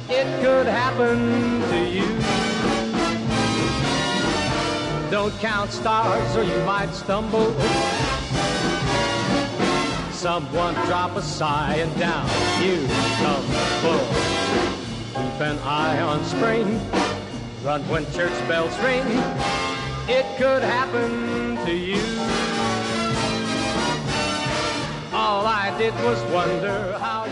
it could happen to you. Don't count stars or you might stumble. Someone drop a sigh and down you tumble. Keep an eye on spring. Run when church bells ring. It could happen to you. All I did was wonder how